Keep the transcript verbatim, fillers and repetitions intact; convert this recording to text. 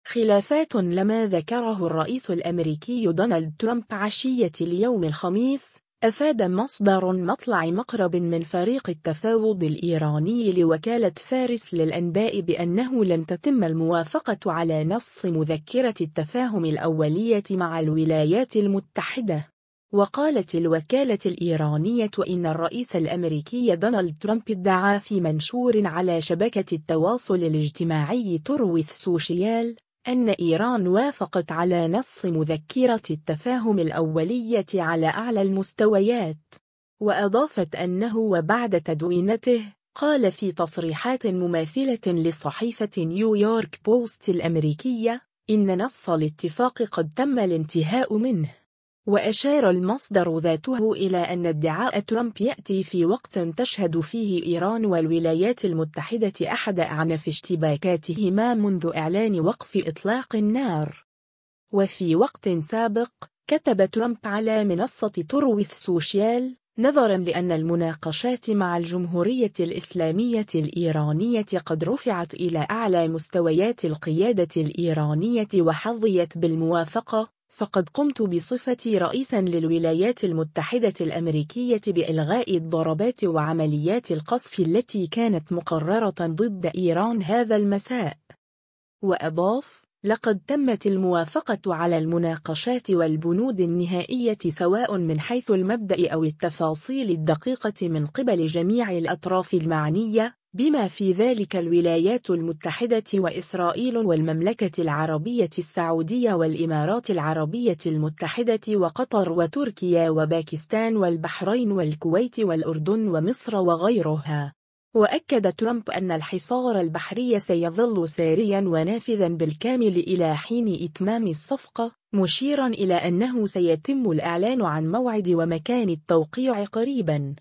خلافات لما ذكره الرئيس الأمريكي دونالد ترامب عشية اليوم الخميس. أفاد مصدر مطلع مقرب من فريق التفاوض الإيراني لوكالة فارس للأنباء بأنه لم تتم الموافقة على نص مذكرة التفاهم الأولية مع الولايات المتحدة. وقالت الوكالة الإيرانية إن الرئيس الأمريكي دونالد ترامب ادعى في منشور على شبكة التواصل الاجتماعي تروث سوشيال أن إيران وافقت على نص مذكرة التفاهم الأولية على أعلى المستويات. وأضافت أنه وبعد تدوينته قال في تصريحات مماثلة لصحيفة نيويورك بوست الأمريكية إن نص الاتفاق قد تم الانتهاء منه. وأشار المصدر ذاته إلى أن ادعاء ترامب يأتي في وقت تشهد فيه إيران والولايات المتحدة أحد أعنف اشتباكاتهما منذ إعلان وقف إطلاق النار. وفي وقت سابق كتب ترامب على منصة تروث سوشيال: نظراً لأن المناقشات مع الجمهورية الإسلامية الإيرانية قد رفعت إلى أعلى مستويات القيادة الإيرانية وحظيت بالموافقة، فقد قمت بصفتي رئيساً للولايات المتحدة الأمريكية بإلغاء الضربات وعمليات القصف التي كانت مقررة ضد إيران هذا المساء. وأضاف: لقد تمت الموافقة على المناقشات والبنود النهائية سواء من حيث المبدأ أو التفاصيل الدقيقة من قبل جميع الأطراف المعنية، بما في ذلك الولايات المتحدة وإسرائيل والمملكة العربية السعودية والإمارات العربية المتحدة وقطر وتركيا وباكستان والبحرين والكويت والأردن ومصر وغيرها. وأكد ترامب أن الحصار البحري سيظل ساريا ونافذا بالكامل إلى حين إتمام الصفقة، مشيرا إلى أنه سيتم الإعلان عن موعد ومكان التوقيع قريبا.